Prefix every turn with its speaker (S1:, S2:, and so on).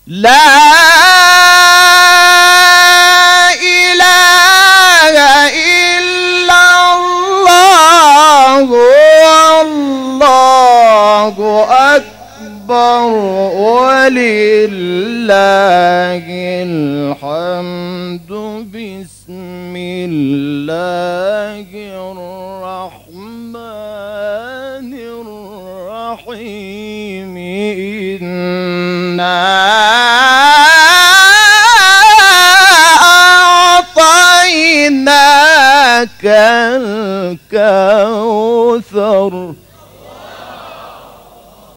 S1: لا إله إلا الله والله أكبر ولله الحمد. بسم الله